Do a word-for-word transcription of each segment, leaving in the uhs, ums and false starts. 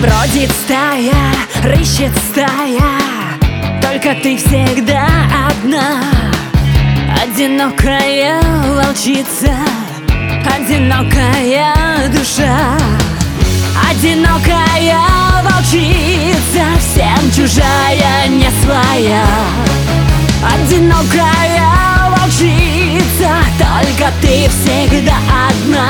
Бродит стая, рыщет стая, только ты всегда одна. Одинокая волчица, одинокая душа. Одинокая волчица, всем чужая, не своя. Одинокая волчица, только ты всегда одна.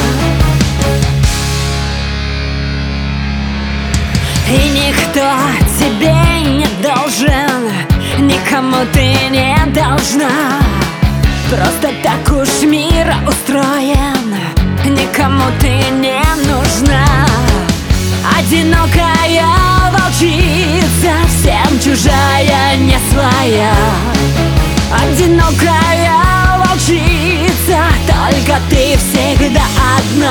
И никто тебе не должен, никому ты не должна. Просто так уж мир устроен, никому ты не нужна. Одинокая волчица, всем чужая, не своя. Одинокая волчица, только ты всегда одна.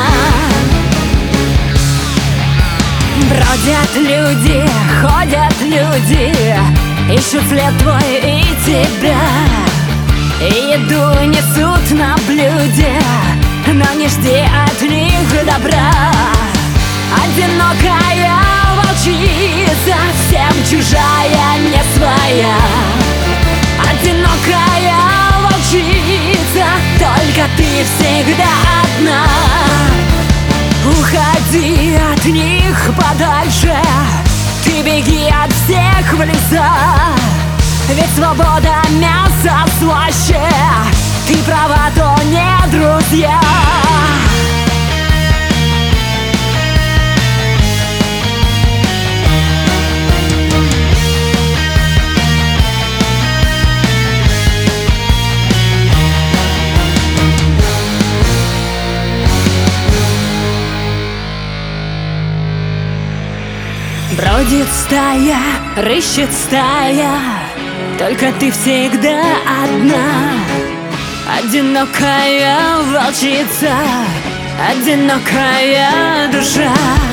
Бродят люди, ходят люди, ищут след твой и тебя. И еду несут на блюде, но не жди от них добра. Одинокая волчица, всем чужая, не своя. Одинокая волчица, только ты всегда одна. Уходи от них подальше, ты беги от всех в леса. Ведь свобода мяса слаще, ты права, то не друзья. Бродит стая, рыщет стая, только ты всегда одна. Одинокая волчица, одинокая душа.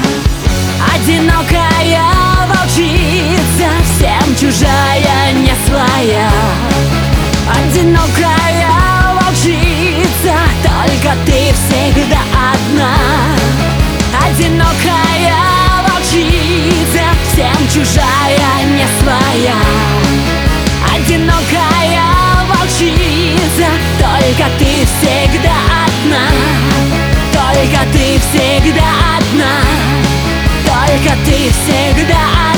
Одинокая волчица, всем чужая, не своя. Одинокая волчица, только ты всегда одна. Одинокая волчица, всем чужая, не своя. Одинокая волчица, только ты всегда одна. Только ты всегда одна. Только ты всегда одна.